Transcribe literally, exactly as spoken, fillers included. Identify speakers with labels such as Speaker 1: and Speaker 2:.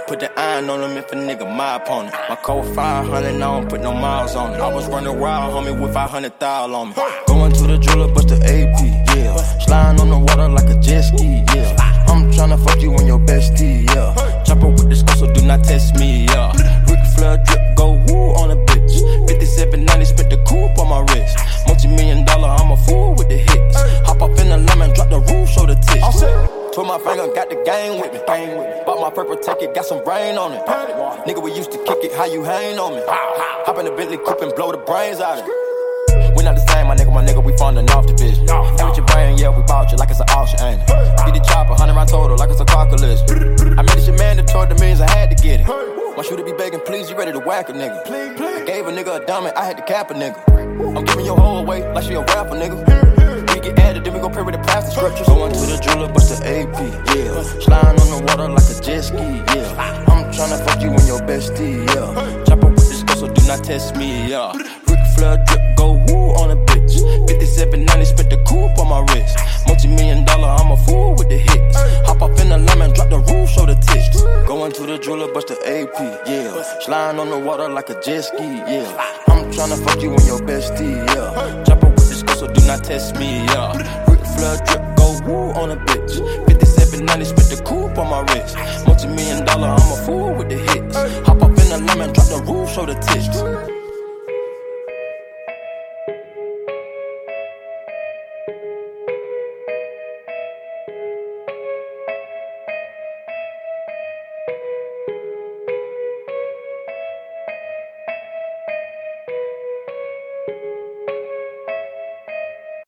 Speaker 1: Put the iron on him if a nigga my opponent. My code five hundred, I don't put no miles on it. I was running wild, homie, with five hundred thousand on me. Going to the jeweler, bust the A P, yeah. Sliding on the water like a jet ski, yeah. I'm tryna fuck you on your bestie, yeah. Chopper with the skull, so do not test me, yeah. Ric Flair drip, go woo on a bitch. fifty-seven ninety, spent the coupe on my wrist. Multi-million dollar, I'm a fool with the hits. Hop up in the lemon, drop the roof, show the tits. Put my finger, got the gang with me. Bought my purple ticket, got some brain on it. Nigga, we used to kick it, how you hang on me? Hop in the Bentley coupe and blow the brains out of it. We not the same, my nigga, my nigga, we funding off division. Hey, with your brain, yeah, we bought you like it's an auction, ain't it? Get the chopper, hundred round total, like it's a car collision. I made this shit mandatory, the means I had to get it. Want you to be begging, please, you ready to whack a nigga. I gave a nigga a diamond, I had to cap a nigga. I'm giving your hoe away like she a rapper, nigga. We get added, then we gon' pray with the plastic scriptures. Going to the jeweler, bust the A P, yeah. Sliding on the water like a jet ski, yeah. I'm tryna fuck you on your bestie, yeah. Chopper with this girl, so do not test me, yeah. Ric Flair drip, go woo on a bitch. fifty-seven ninety, spent the coupe on my wrist. Multi-million dollar, I'm a fool with the hits. Hop up in the lemon, drop the roof, show the tits. Going to the jeweler, bust the A P, yeah. Sliding on the water like a jet ski, yeah. I'm tryna fuck you on your bestie, yeah. Chopper with this girl, so do not test me, yeah. Ric Flair drip, go woo on a bitch. fifty-seven ninety, spent the coupe on my wrist. Multi-million dollar, I'm a fool with the hits. Hop up in the lemon, drop the roof, show the tits.